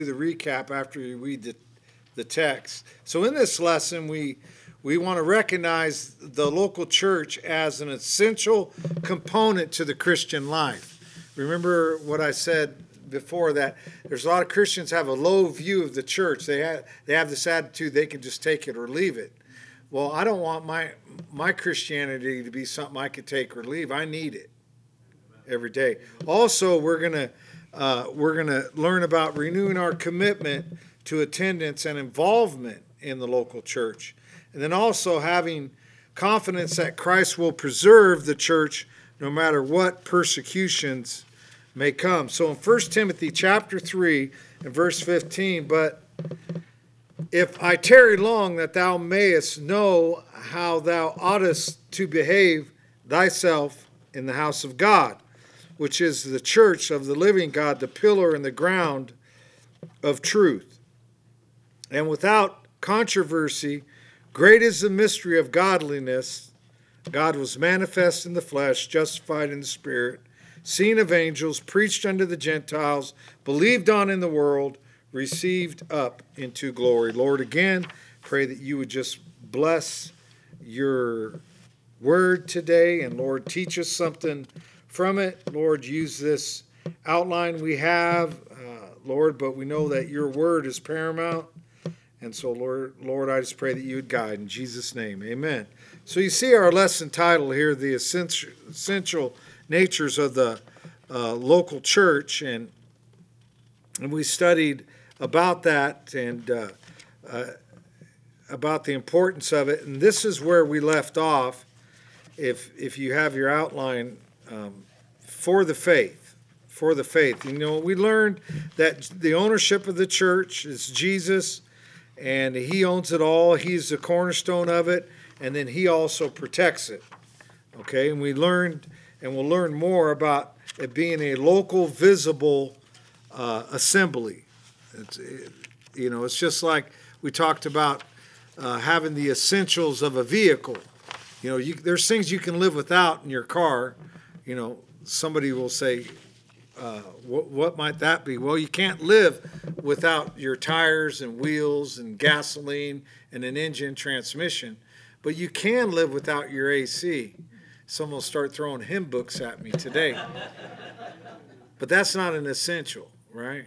the recap after you read the text. So in this lesson, we want to recognize the local church as an essential component to the Christian life. Remember what I said before, that there's a lot of Christians have a low view of the church. They have this attitude they can just take it or leave it. Well, I don't want my Christianity to be something I could take or leave. I need it every day. Also, we're gonna learn about renewing our commitment to attendance and involvement in the local church, and then also having confidence that Christ will preserve the church no matter what persecutions may come. So in 1 Timothy chapter 3 and verse 15, but if I tarry long, that thou mayest know how thou oughtest to behave thyself in the house of God, which is the church of the living God, the pillar and the ground of truth. And without controversy, great is the mystery of godliness. God was manifest in the flesh, justified in the spirit, seen of angels, preached unto the Gentiles, believed on in the world, received up into glory. Lord, again, pray that you would just bless your word today, and Lord, teach us something from it. Lord, use this outline we have, Lord, but we know that your word is paramount. And so, Lord, I just pray that you would guide. In Jesus' name, amen. So you see our lesson title here, the essential natures of the local church, and we studied about that and about the importance of it. And this is where we left off, if you have your outline, for the faith. For the faith. You know, we learned that the ownership of the church is Jesus, and he owns it all. He's the cornerstone of it, and then he also protects it. Okay, and we learned, and we'll learn more about it being a local, visible assembly. It's just like we talked about having the essentials of a vehicle. There's things you can live without in your car. Somebody will say, what might that be? Well, you can't live without your tires and wheels and gasoline and an engine transmission, but you can live without your AC. Someone will start throwing hymn books at me today. But that's not an essential, right?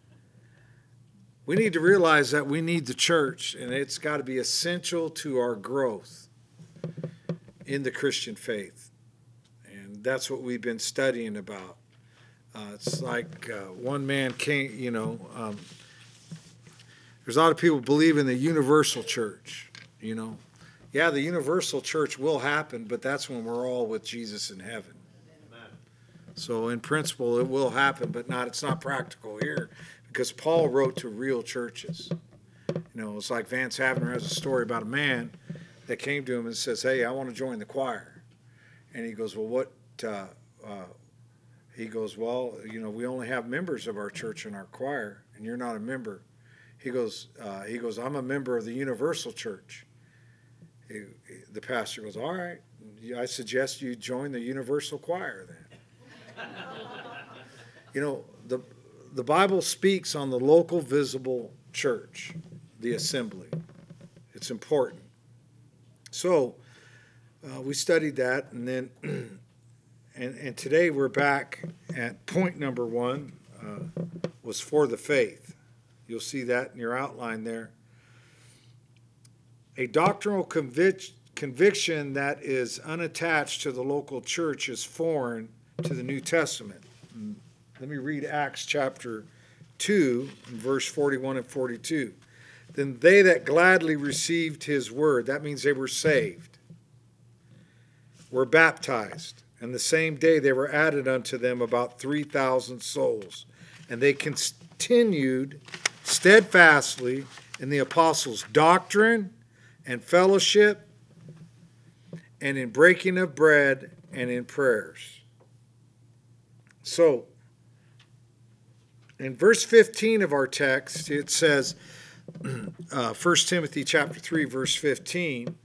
We need to realize that we need the church, and it's got to be essential to our growth in the Christian faith. And that's what we've been studying about. It's like one man came, there's a lot of people believe in the universal church, Yeah, the universal church will happen, but that's when we're all with Jesus in heaven. Amen. So in principle, it will happen, but it's not practical here, because Paul wrote to real churches. It's like Vance Havner has a story about a man that came to him and says, hey, I want to join the choir. And he goes, well, what... He goes, well, we only have members of our church in our choir, and you're not a member. He goes, I'm a member of the Universal Church. The pastor goes, all right, I suggest you join the Universal Choir then. The Bible speaks on the local visible church, the assembly. It's important. So we studied that, and then... And today we're back at point number 1, was for the faith. You'll see that in your outline there. A doctrinal conviction that is unattached to the local church is foreign to the New Testament. Let me read Acts chapter 2, verse 41 and 42. Then they that gladly received his word, that means they were saved, were baptized. And the same day they were added unto them about 3,000 souls. And they continued steadfastly in the apostles' doctrine and fellowship, and in breaking of bread and in prayers. So, in verse 15 of our text, it says, 1 Timothy chapter 3, verse 15,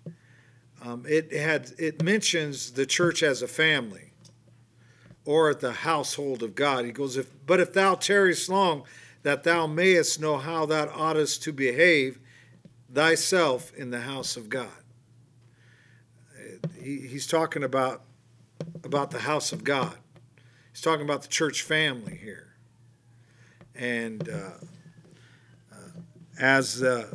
it mentions the church as a family, or at the household of God. He goes, but if thou tarriest long, that thou mayest know how thou oughtest to behave thyself in the house of God. He's talking about the house of God. He's talking about the church family here. And as the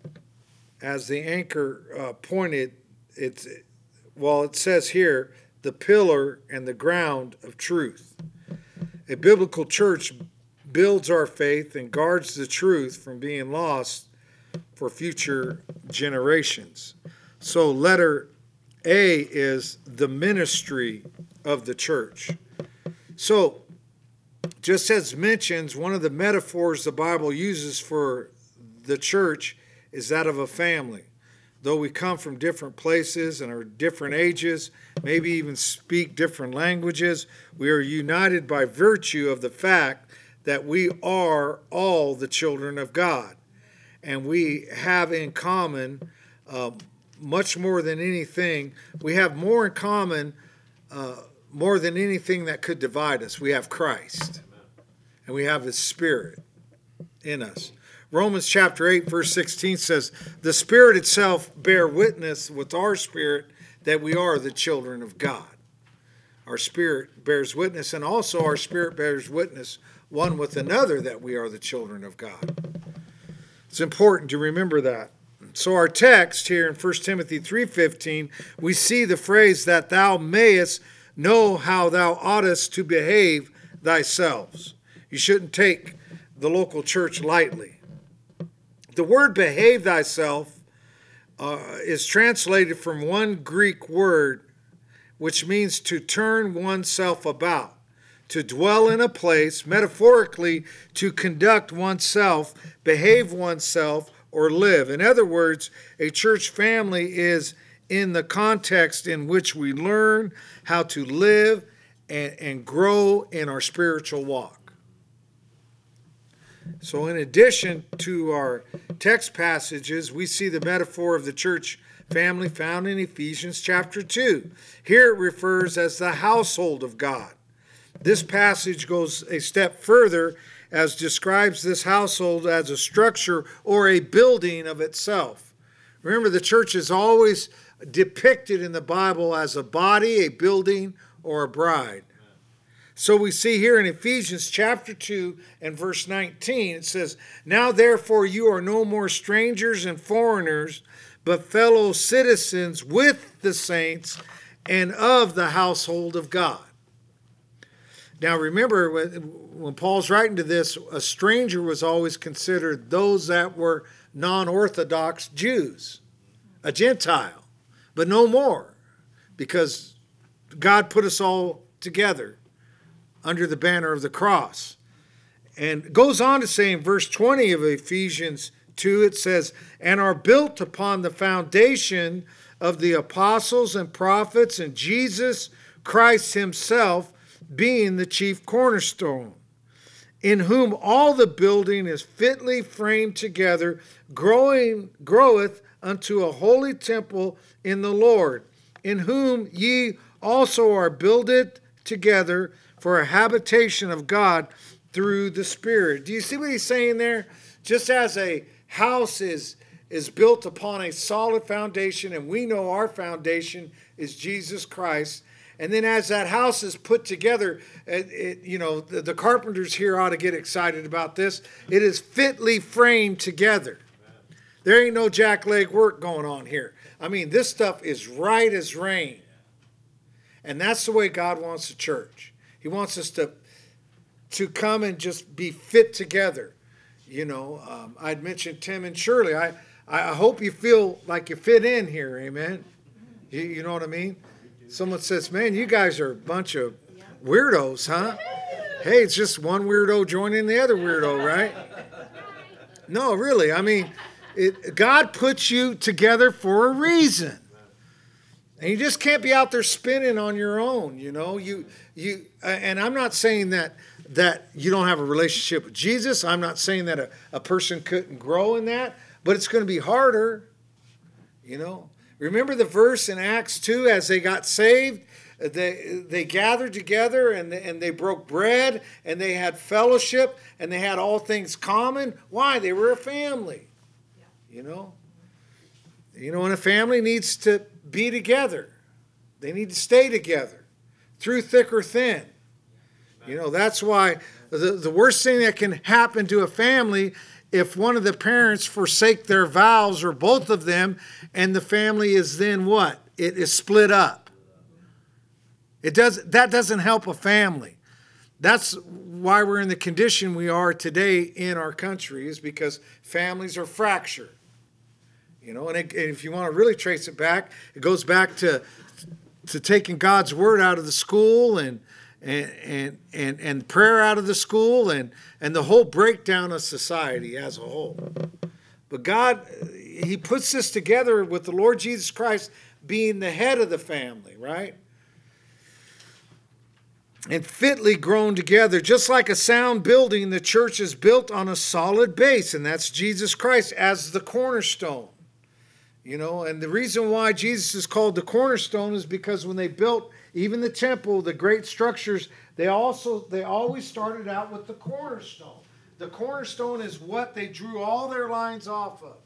anchor pointed, it says here, the pillar and the ground of truth. A biblical church builds our faith and guards the truth from being lost for future generations. So letter A is the ministry of the church. So, just as mentions, one of the metaphors the Bible uses for the church is that of a family. Though we come from different places and are different ages, maybe even speak different languages, we are united by virtue of the fact that we are all the children of God. And we have in common much more than anything. We have more in common more than anything that could divide us. We have Christ. And we have His Spirit in us. Romans chapter 8, verse 16 says, the Spirit itself bear witness with our spirit that we are the children of God. Our spirit bears witness, and also our spirit bears witness one with another that we are the children of God. It's important to remember that. So our text here in 1 Timothy 3:15, we see the phrase that thou mayest know how thou oughtest to behave thyself. You shouldn't take the local church lightly. The word behave thyself is translated from one Greek word, which means to turn oneself about, to dwell in a place, metaphorically, to conduct oneself, behave oneself, or live. In other words, a church family is in the context in which we learn how to live and grow in our spiritual walk. So in addition to our text passages, we see the metaphor of the church family found in Ephesians chapter 2. Here it refers as the household of God. This passage goes a step further as describes this household as a structure or a building of itself. Remember, the church is always depicted in the Bible as a body, a building, or a bride. So we see here in Ephesians chapter 2 and verse 19, it says, now therefore you are no more strangers and foreigners, but fellow citizens with the saints and of the household of God. Now remember, when Paul's writing to this, a stranger was always considered those that were non-Orthodox Jews, a Gentile, but no more, because God put us all together under the banner of the cross. And it goes on to say in verse 20 of Ephesians 2, it says, and are built upon the foundation of the apostles and prophets and Jesus Christ himself being the chief cornerstone, in whom all the building is fitly framed together, groweth unto a holy temple in the Lord, in whom ye also are builded together for a habitation of God through the Spirit. Do you see what he's saying there? Just as a house is built upon a solid foundation, and we know our foundation is Jesus Christ, and then as that house is put together, the carpenters here ought to get excited about this. It is fitly framed together. There ain't no jackleg work going on here. I mean, this stuff is right as rain. And that's the way God wants the church. He wants us to come and just be fit together. I'd mentioned Tim and Shirley. I hope you feel like you fit in here, amen? You know what I mean? Someone says, man, you guys are a bunch of weirdos, huh? Hey, it's just one weirdo joining the other weirdo, right? No, really. I mean, God puts you together for a reason. And you just can't be out there spinning on your own, and I'm not saying that you don't have a relationship with Jesus. I'm not saying that a person couldn't grow in that, but it's going to be harder, Remember the verse in Acts 2, as they got saved, They gathered together and they broke bread and they had fellowship and they had all things common. Why? They were a family. You know? And a family needs to be together. They need to stay together through thick or thin. That's why the worst thing that can happen to a family, if one of the parents forsake their vows or both of them, and the family is then what? It is split up. That doesn't help a family. That's why we're in the condition we are today in our country, is because families are fractured. And if you want to really trace it back, it goes back to taking God's word out of the school and prayer out of the school and the whole breakdown of society as a whole. But God, He puts this together with the Lord Jesus Christ being the head of the family, right? And fitly grown together. Just like a sound building, the church is built on a solid base, and that's Jesus Christ as the cornerstone. And the reason why Jesus is called the cornerstone is because when they built even the temple, the great structures, they always started out with the cornerstone. The cornerstone is what they drew all their lines off of.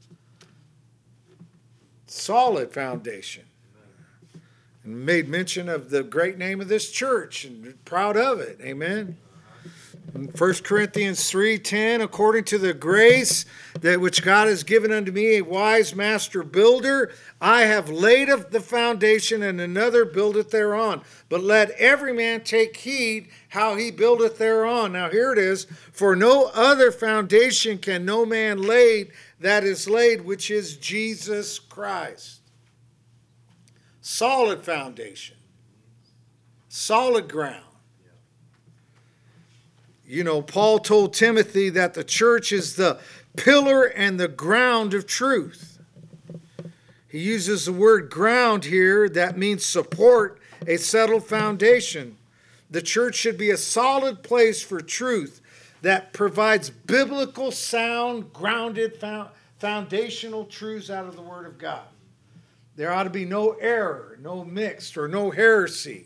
Solid foundation. And made mention of the great name of this church and proud of it. Amen. In 1 Corinthians 3:10, according to the grace that which God has given unto me, a wise master builder, I have laid the foundation, and another buildeth thereon. But let every man take heed how he buildeth thereon. Now here it is. For no other foundation can no man lay that is laid, which is Jesus Christ. Solid foundation. Solid ground. Paul told Timothy that the church is the pillar and the ground of truth. He uses the word ground here. That means support, a settled foundation. The church should be a solid place for truth that provides biblical, sound, grounded, foundational truths out of the Word of God. There ought to be no error, no mixed, or no heresy,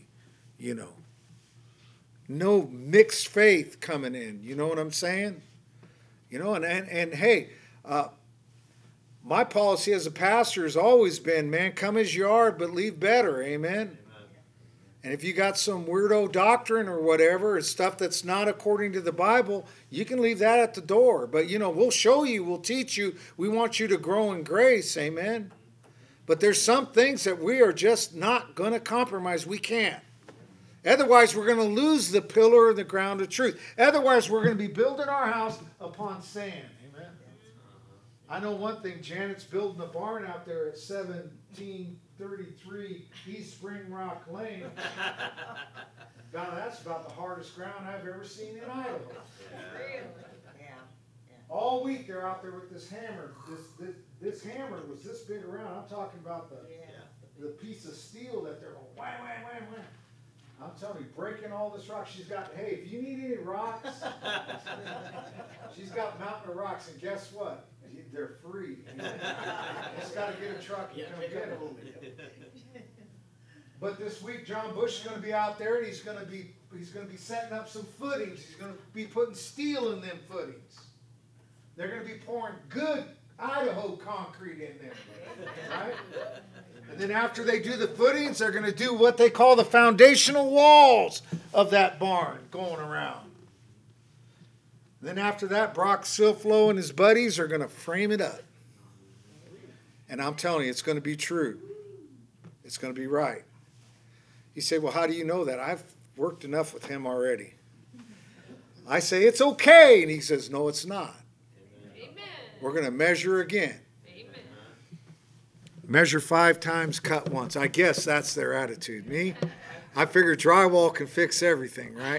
No mixed faith coming in. You know what I'm saying? And hey, my policy as a pastor has always been, man, come as you are, but leave better. Amen? And if you got some weirdo doctrine or whatever, or stuff that's not according to the Bible, you can leave that at the door. But, we'll show you, we'll teach you. We want you to grow in grace. Amen? But there's some things that we are just not going to compromise. We can't. Otherwise, we're going to lose the pillar of the ground of truth. Otherwise, we're going to be building our house upon sand. Amen? I know one thing. Janet's building a barn out there at 1733 East Spring Rock Lane. God, that's about the hardest ground I've ever seen in Idaho. Really? Yeah. All week they're out there with this hammer. This hammer was this big around. I'm talking about the piece of steel that they're going wham, wham, wham, wham. I'm telling you, breaking all this rock. She's got, hey, if you need any rocks, she's got mountain of rocks, and guess what? They're free. You just got to get a truck and come get them. But this week, John Bush is going to be out there, and he's going to be setting up some footings. He's going to be putting steel in them footings. They're going to be pouring good Idaho concrete in there, right? And then after they do the footings, they're going to do what they call the foundational walls of that barn going around. Then after that, Brock Silflo and his buddies are going to frame it up. And I'm telling you, it's going to be true. It's going to be right. You say, well, how do you know that? I've worked enough with him already. I say, it's okay. And he says, no, it's not. Amen. We're going to measure again. Measure 5 times, cut once. I guess that's their attitude. Me, I figure drywall can fix everything, right?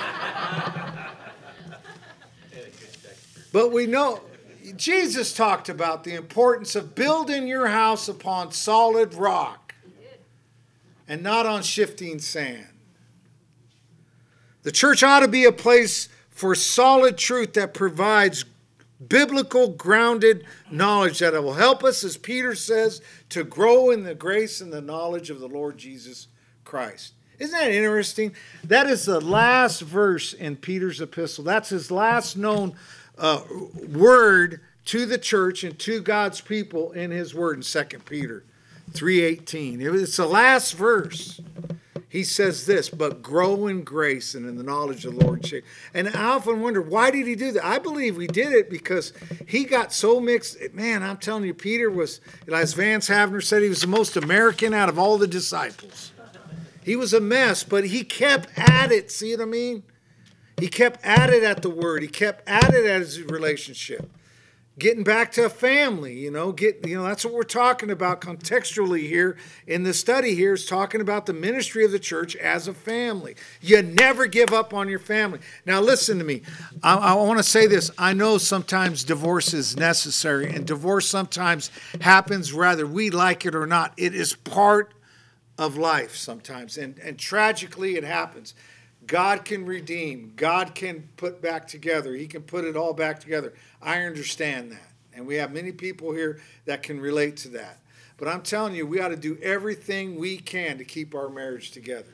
But we know, Jesus talked about the importance of building your house upon solid rock and not on shifting sand. The church ought to be a place for solid truth that provides biblical grounded knowledge that will help us, as Peter says, to grow in the grace and the knowledge of the Lord Jesus Christ. Isn't that interesting? That is the last verse in Peter's epistle. That's his last known word to the church and to God's people in his word in 2 Peter 3:18. It's the last verse. He says this, but grow in grace and in the knowledge of the Lord. And I often wonder, why did he do that? I believe he did it because he got so mixed. Man, I'm telling you, Peter was, as Vance Havner said, he was the most American out of all the disciples. He was a mess, but he kept at it. See what I mean? He kept at it at the word. He kept at it at his relationship. Getting back to a family, that's what we're talking about contextually here in the study here is talking about the ministry of the church as a family. You never give up on your family. Now listen to me. I want to say this. I know sometimes divorce is necessary and divorce sometimes happens whether we like it or not. It is part of life sometimes and tragically it happens. God can redeem. God can put back together. He can put it all back together. I understand that. And we have many people here that can relate to that. But I'm telling you, we ought to do everything we can to keep our marriage together.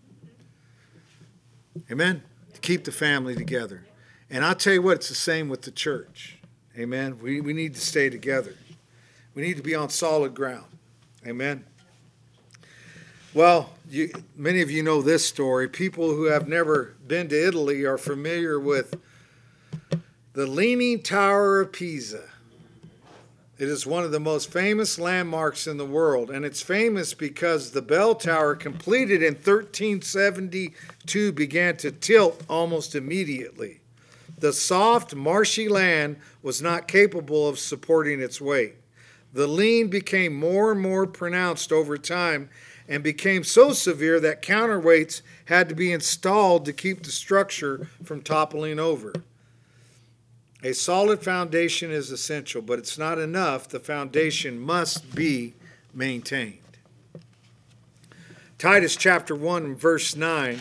Amen? To keep the family together. And I'll tell you what, it's the same with the church. Amen? We need to stay together. We need to be on solid ground. Amen? Well, many of you know this story. People who have never been to Italy are familiar with the Leaning Tower of Pisa. It is one of the most famous landmarks in the world, and it's famous because the bell tower, completed in 1372, began to tilt almost immediately. The soft, marshy land was not capable of supporting its weight. The lean became more and more pronounced over time and became so severe that counterweights had to be installed to keep the structure from toppling over. A solid foundation is essential, but it's not enough. The foundation must be maintained. Titus chapter 1 verse 9,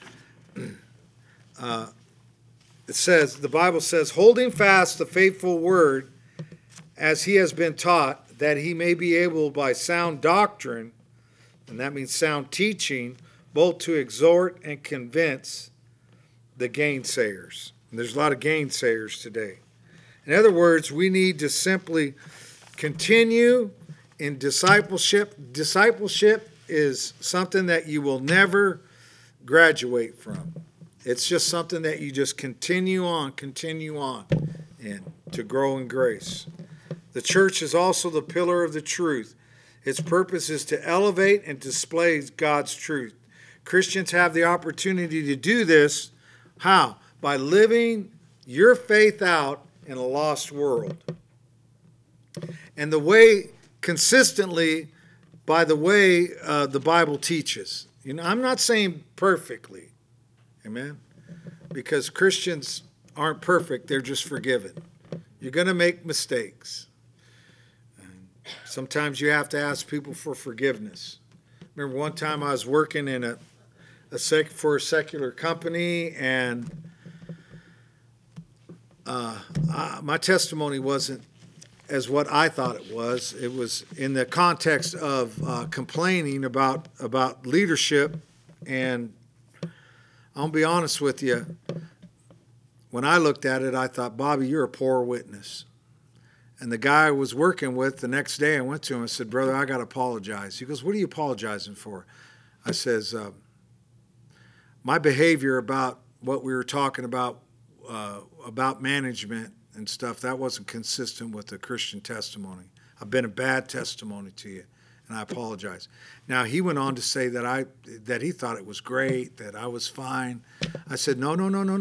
the Bible says, holding fast the faithful word as he has been taught, that he may be able by sound doctrine, and that means sound teaching, both to exhort and convince the gainsayers. And there's a lot of gainsayers today. In other words, we need to simply continue in discipleship. Discipleship is something that you will never graduate from. It's just something that you just continue on in to grow in grace. The church is also the pillar of the truth. Its purpose is to elevate and display God's truth. Christians have the opportunity to do this. How? By living your faith out in a lost world. And the way, consistently, by the way the Bible teaches. I'm not saying perfectly. Amen? Because Christians aren't perfect. They're just forgiven. You're going to make mistakes. Sometimes you have to ask people for forgiveness. Remember one time I was working in for a secular company, and my testimony wasn't as what I thought it was. It was in the context of complaining about leadership, and I'll be honest with you. When I looked at it, I thought, Bobby, you're a poor witness. And the guy I was working with, the next day I went to him and said, brother, I got to apologize. He goes, what are you apologizing for? I says, my behavior about what we were talking about management and stuff, that wasn't consistent with the Christian testimony. I've been a bad testimony to you, and I apologize. Now, he went on to say that he thought it was great, that I was fine. I said, no.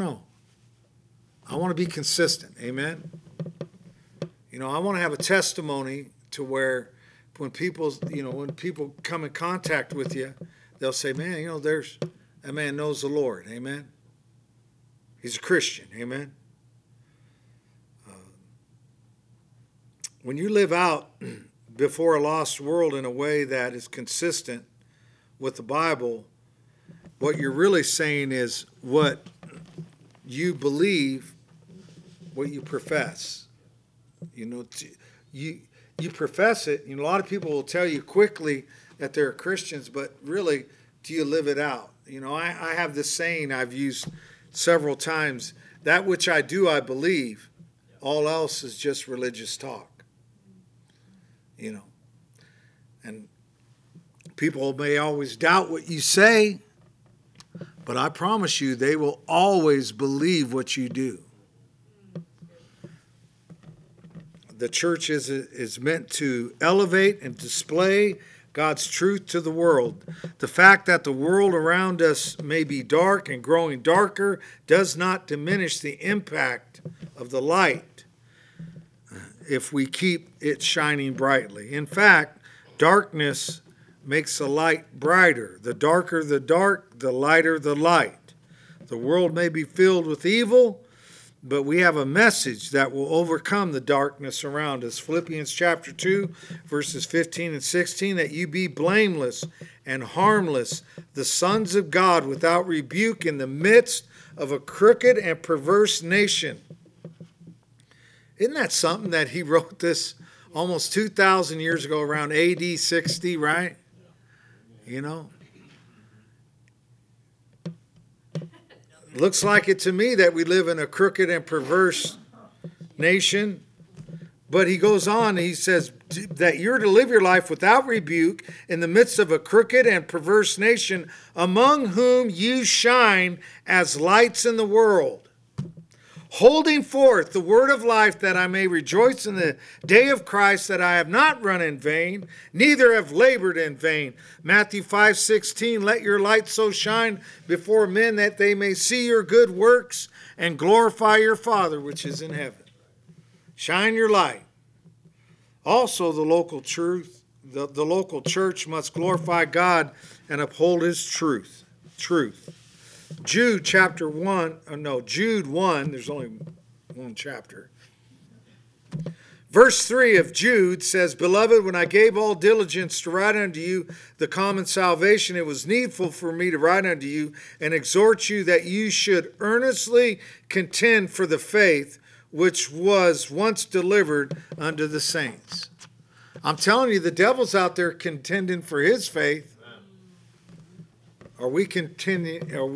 I want to be consistent. Amen? I want to have a testimony to where when people come in contact with you, they'll say, man, that man knows the Lord. Amen? He's a Christian. Amen? When you live out before a lost world in a way that is consistent with the Bible, what you're really saying is what you believe, what you profess. You profess it. A lot of people will tell you quickly that they're Christians, but really, do you live it out? You know, I have this saying I've used several times: that which I do, I believe. All else is just religious talk. You know, and people may always doubt what you say, but I promise you they will always believe what you do. The church is meant to elevate and display God's truth to the world. The fact that the world around us may be dark and growing darker does not diminish the impact of the light if we keep it shining brightly. In fact, darkness makes the light brighter. The darker the dark, the lighter the light. The world may be filled with evil, but we have a message that will overcome the darkness around us. Philippians chapter 2, verses 15 and 16, that you be blameless and harmless, the sons of God, without rebuke in the midst of a crooked and perverse nation. Isn't that something that he wrote this almost 2,000 years ago, around AD 60, right? You know? Looks like it to me that we live in a crooked and perverse nation. But he goes on and he says that you're to live your life without rebuke in the midst of a crooked and perverse nation, among whom you shine as lights in the world, holding forth the word of life, that I may rejoice in the day of Christ, that I have not run in vain, neither have labored in vain. Matthew 5:16, let your light so shine before men that they may see your good works and glorify your Father which is in heaven. Shine your light. Also, the local church must glorify God and uphold his truth. Jude 1, there's only one chapter. Verse 3 of Jude says, Beloved, when I gave all diligence to write unto you the common salvation, it was needful for me to write unto you and exhort you that you should earnestly contend for the faith which was once delivered unto the saints. I'm telling you, the devil's out there contending for his faith. Are we contending for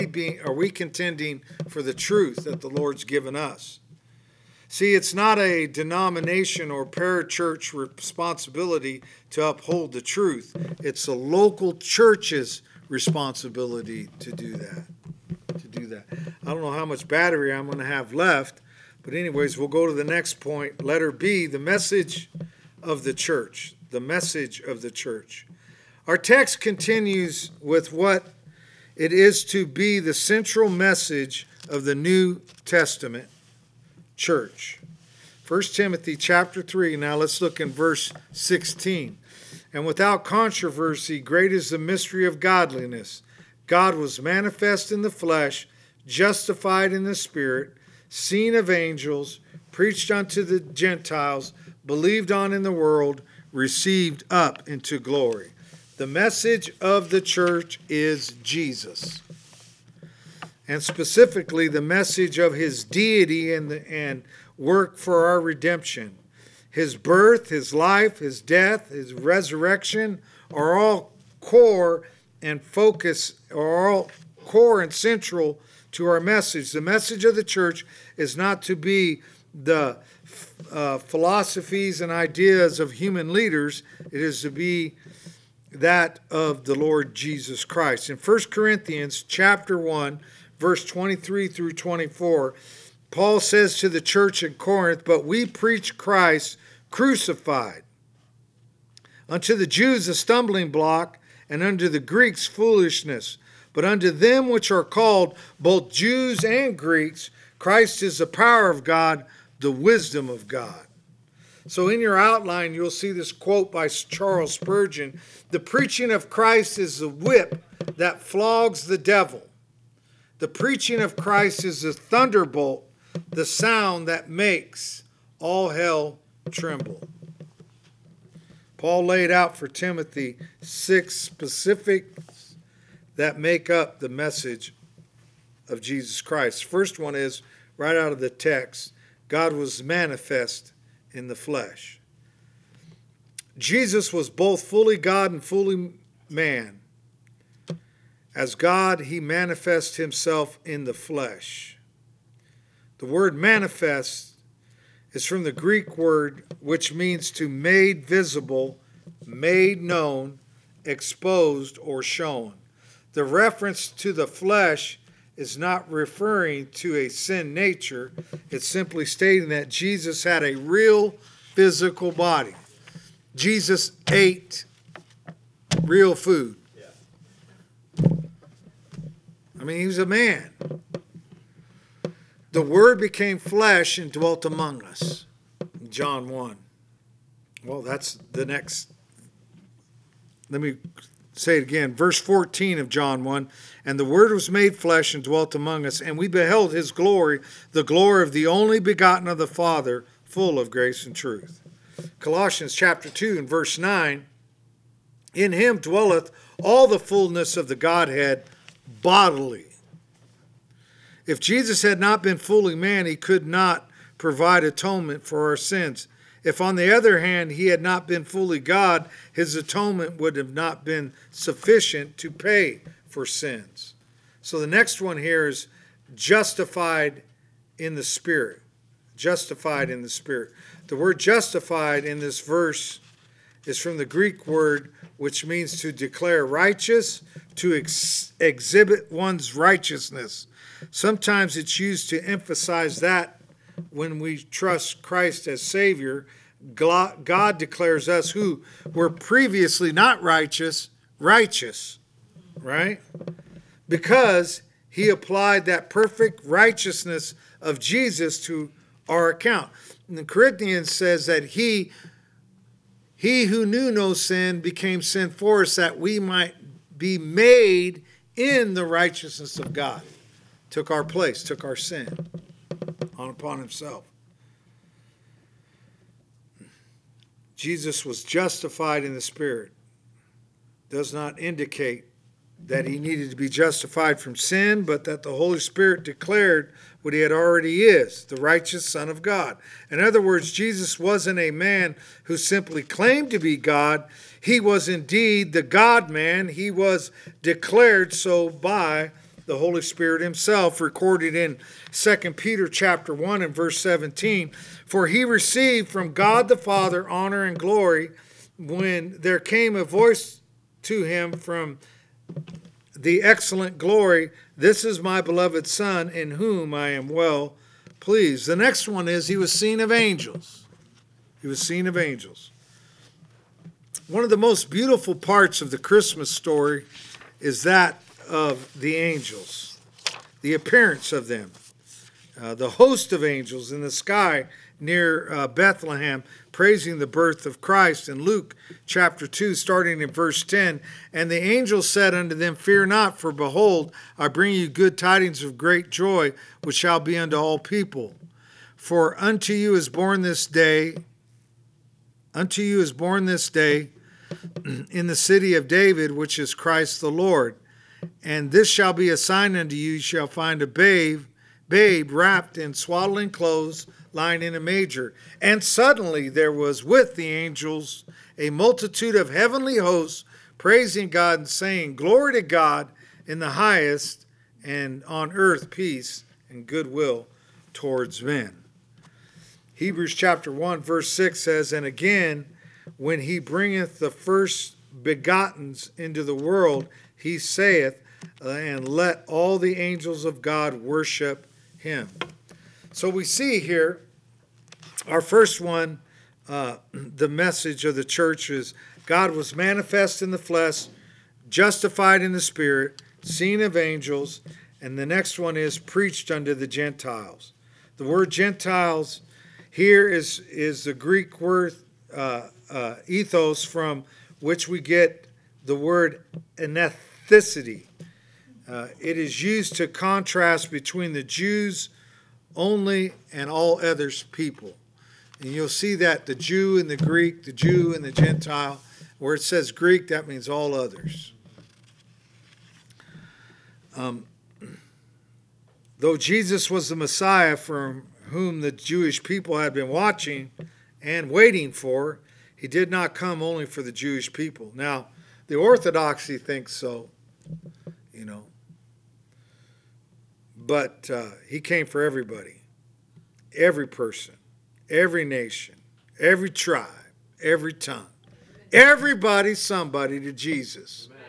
the truth that the Lord's given us? See, it's not a denomination or parachurch responsibility to uphold the truth. It's a local church's responsibility to do that. I don't know how much battery I'm going to have left, but anyways, we'll go to the next point. Letter B, the message of the church. The message of the church. Our text continues with what it is to be the central message of the New Testament church. 1 Timothy chapter 3, now let's look in verse 16. And without controversy, great is the mystery of godliness. God was manifest in the flesh, justified in the spirit, seen of angels, preached unto the Gentiles, believed on in the world, received up into glory. The message of the church is Jesus. And specifically the message of his deity and work for our redemption. His birth, his life, his death, his resurrection are all core and central to our message. The message of the church is not to be the philosophies and ideas of human leaders. It is to be that of the Lord Jesus Christ. In 1 Corinthians chapter 1, verse 23 through 24, Paul says to the church in Corinth, But we preach Christ crucified, unto the Jews a stumbling block, and unto the Greeks foolishness. But unto them which are called, both Jews and Greeks, Christ is the power of God, the wisdom of God. So in your outline, you'll see this quote by Charles Spurgeon. The preaching of Christ is the whip that flogs the devil. The preaching of Christ is the thunderbolt, the sound that makes all hell tremble. Paul laid out for Timothy 6 specifics that make up the message of Jesus Christ. First one is, right out of the text, God was manifest in the flesh. Jesus was both fully God and fully man. As God, he manifests himself in the flesh. The word manifest is from the Greek word which means to made visible, made known, exposed, or shown. The reference to the flesh is not referring to a sin nature. It's simply stating that Jesus had a real physical body. Jesus ate real food. I mean, he was a man. The Word became flesh and dwelt among us. John 1. Well, that's the next. Let me say it again. Verse 14 of John 1. And the Word was made flesh and dwelt among us, and we beheld his glory, the glory of the only begotten of the Father, full of grace and truth. Colossians chapter 2 and verse 9. In him dwelleth all the fullness of the Godhead bodily. If Jesus had not been fully man, he could not provide atonement for our sins. If, on the other hand, he had not been fully God, his atonement would have not been sufficient to pay for sins. So the next one here is justified in the Spirit. Justified in the Spirit. The word justified in this verse is from the Greek word which means to declare righteous, to exhibit one's righteousness. Sometimes it's used to emphasize that when we trust Christ as Savior, God declares us who were previously not righteous, righteous, right? Because he applied that perfect righteousness of Jesus to our account. And the Corinthians says that he who knew no sin became sin for us, that we might be made in the righteousness of God. Took our place, took our sin upon himself. Jesus was justified in the Spirit. Does not indicate that he needed to be justified from sin, but that the Holy Spirit declared what he had already is, the righteous Son of God. In other words, Jesus wasn't a man who simply claimed to be God. He was indeed the God-man. He was declared so by the Holy Spirit himself, recorded in 2 Peter chapter 1 and verse 17. For he received from God the Father honor and glory when there came a voice to him from the excellent glory, this is my beloved Son, in whom I am well pleased. The next one is he was seen of angels. He was seen of angels. One of the most beautiful parts of the Christmas story is that of the angels, the appearance of them. The host of angels in the sky near Bethlehem, praising the birth of Christ. In Luke chapter 2, starting in verse 10, and the angel said unto them, Fear not, for behold, I bring you good tidings of great joy, which shall be unto all people. For unto you is born this day in the city of David, which is Christ the Lord. And this shall be a sign unto you, you shall find a babe wrapped in swaddling clothes, lying in a manger. And suddenly there was with the angels a multitude of heavenly hosts, praising God and saying, Glory to God in the highest, and on earth peace and goodwill towards men. Hebrews chapter 1 verse 6 says, And again, when he bringeth the first begottens into the world, he saith, and let all the angels of God worship him. So we see here, our first one, the message of the church is God was manifest in the flesh, justified in the Spirit, seen of angels, and the next one is preached unto the Gentiles. The word Gentiles here is the Greek word ethos, from which we get the word ethnicity. It is used to contrast between the Jews only and all others people. And you'll see that the Jew and the Greek, the Jew and the Gentile, where it says Greek, that means all others. Though Jesus was the Messiah from whom the Jewish people had been watching and waiting for, he did not come only for the Jewish people. Now, the Orthodoxy thinks so. you know. But he came for everybody, every person, every nation, every tribe, every tongue. Everybody, somebody to Jesus. Amen.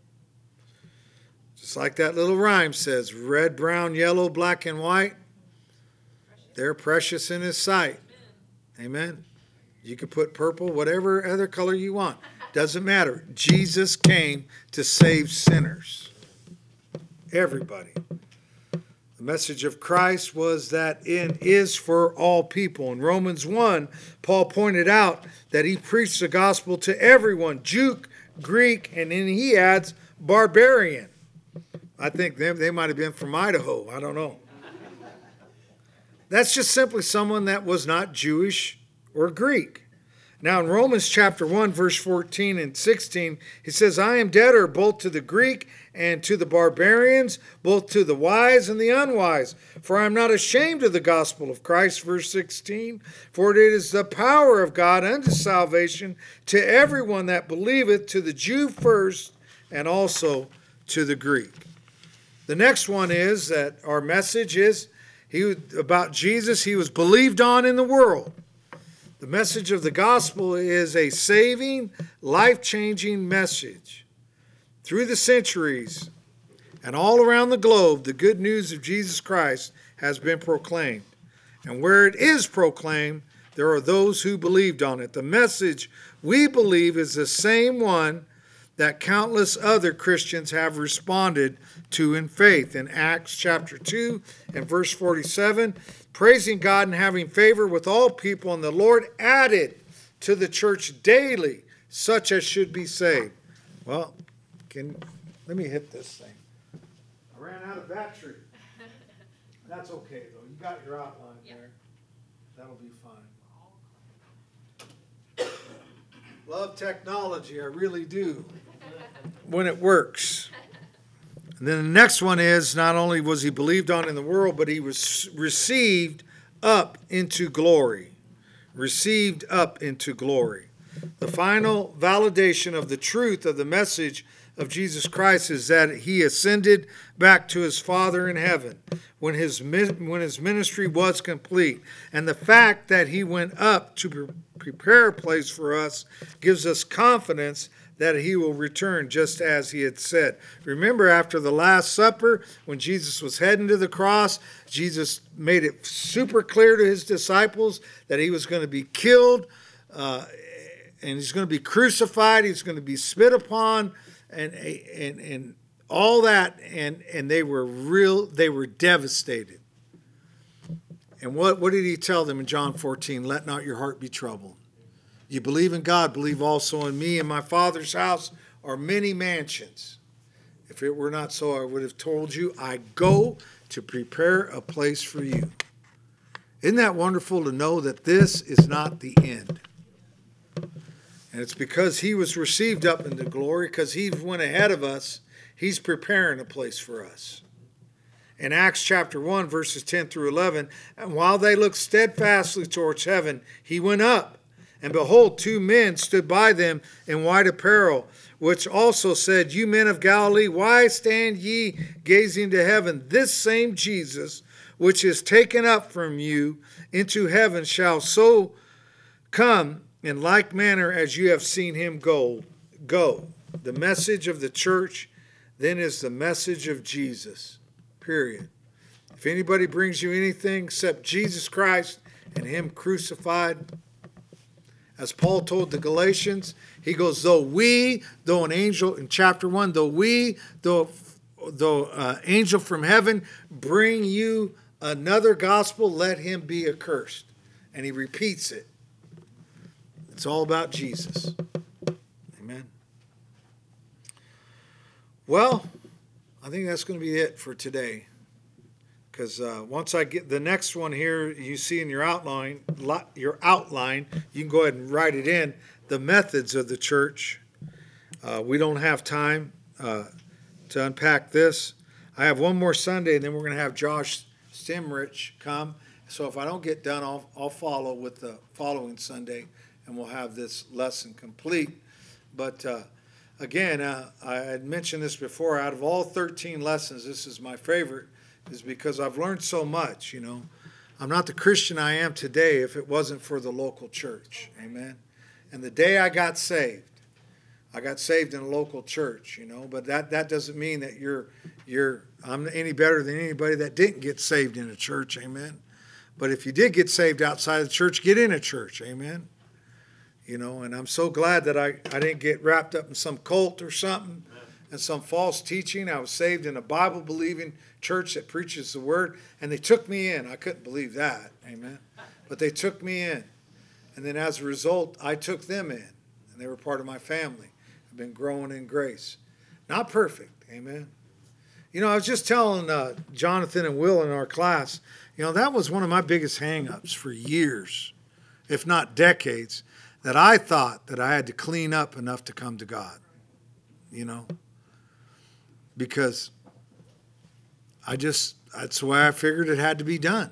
Just like that little rhyme says, red, brown, yellow, black, and white, they're precious in his sight. Amen. You can put purple, whatever other color you want. Doesn't matter. Jesus came to save sinners. Everybody. The message of Christ was that it is for all people. In Romans 1, Paul pointed out that he preached the gospel to everyone, Jew, Greek, and then he adds barbarian. I think they might have been from Idaho. I don't know. That's just simply someone that was not Jewish or Greek. Now in Romans chapter 1, verse 14 and 16, he says, I am debtor both to the Greek and to the barbarians, both to the wise and the unwise. For I am not ashamed of the gospel of Christ, verse 16. For it is the power of God unto salvation to everyone that believeth, to the Jew first, and also to the Greek. The next one is that our message is about Jesus. He was believed on in the world. The message of the gospel is a saving, life-changing message. Through the centuries and all around the globe, the good news of Jesus Christ has been proclaimed. And where it is proclaimed, there are those who believed on it. The message we believe is the same one that countless other Christians have responded to in faith. In Acts chapter 2 and verse 47, praising God and having favor with all people, and the Lord added to the church daily such as should be saved. Well, let me hit this thing. I ran out of battery. That's okay, though. You got your outline there. That'll be fine. Love technology, I really do, when it works. And then the next one is, not only was he believed on in the world, but he was received up into glory. Received up into glory. The final validation of the truth of the message of Jesus Christ is that he ascended back to his Father in heaven when his ministry was complete. And the fact that he went up to prepare a place for us gives us confidence that he will return just as he had said. Remember, after the Last Supper, when Jesus was heading to the cross, Jesus made it super clear to his disciples that he was going to be killed, and he's going to be crucified, he's going to be spit upon, and all that, and they were devastated. And what did he tell them in John 14? Let not your heart be troubled. You believe in God, believe also in me. In my Father's house are many mansions. If it were not so, I would have told you, I go to prepare a place for you. Isn't that wonderful to know that this is not the end? And it's because he was received up into glory, because he went ahead of us, he's preparing a place for us. In Acts chapter 1, verses 10 through 11, and while they looked steadfastly towards heaven, he went up. And behold, two men stood by them in white apparel, which also said, You men of Galilee, why stand ye gazing to heaven? This same Jesus, which is taken up from you into heaven, shall so come in like manner as you have seen him go. The message of the church then is the message of Jesus. Period. If anybody brings you anything except Jesus Christ and him crucified, as Paul told the Galatians, he goes, though an angel, in chapter 1, though angel from heaven bring you another gospel, let him be accursed. And he repeats it. It's all about Jesus. Amen. Well, I think that's going to be it for today. Because once I get the next one here, you see in your outline, you can go ahead and write it in, the methods of the church. We don't have time to unpack this. I have one more Sunday, and then we're going to have Josh Stimrich come. So if I don't get done, I'll follow with the following Sunday, and we'll have this lesson complete. But again, I had mentioned this before. Out of all 13 lessons, this is my favorite, is because I've learned so much. I'm not the Christian I am today if it wasn't for the local church. Amen. And the day I got saved in a local church. But that doesn't mean that I'm any better than anybody that didn't get saved in a church. Amen. But if you did get saved outside of the church, get in a church. Amen. And I'm so glad that I didn't get wrapped up in some cult or something and some false teaching. I was saved in a Bible-believing church that preaches the word, and they took me in. I couldn't believe that. Amen. But they took me in. And then as a result, I took them in, and they were part of my family. I've been growing in grace. Not perfect. Amen. I was just telling Jonathan and Will in our class, that was one of my biggest hang-ups for years, if not decades, that I thought that I had to clean up enough to come to God, because that's the way I figured it had to be done,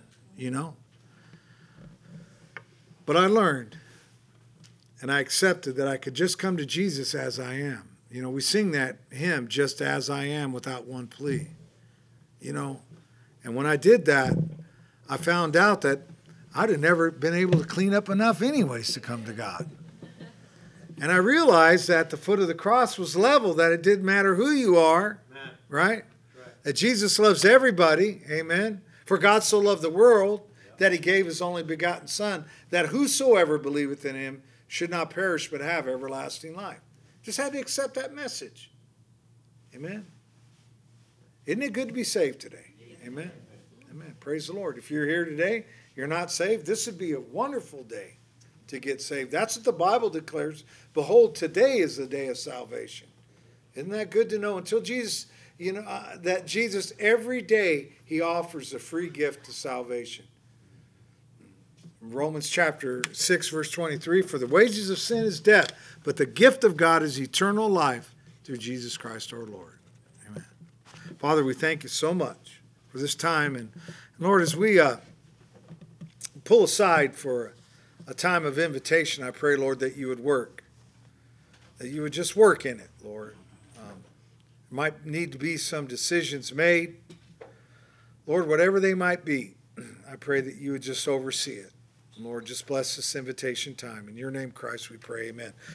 But I learned, and I accepted that I could just come to Jesus as I am. We sing that hymn, just as I am, without one plea, And when I did that, I found out that I'd have never been able to clean up enough anyways to come to God. And I realized that the foot of the cross was level, that it didn't matter who you are, right? That Jesus loves everybody, amen. For God so loved the world that he gave his only begotten Son, that whosoever believeth in him should not perish but have everlasting life. Just had to accept that message. Amen. Isn't it good to be saved today? Amen. Amen. Praise the Lord. If you're here today, you're not saved, this would be a wonderful day to get saved. That's what the Bible declares. Behold, today is the day of salvation. Isn't that good to know? Until Jesus, that Jesus, every day, he offers a free gift to salvation. Romans chapter 6, verse 23, for the wages of sin is death, but the gift of God is eternal life through Jesus Christ our Lord. Amen. Father, we thank you so much for this time. And Lord, as we pull aside for a time of invitation, I pray, Lord, that you would work. That you would just work in it, Lord. There might need to be some decisions made. Lord, whatever they might be, I pray that you would just oversee it. Lord, just bless this invitation time. In your name, Christ, we pray. Amen.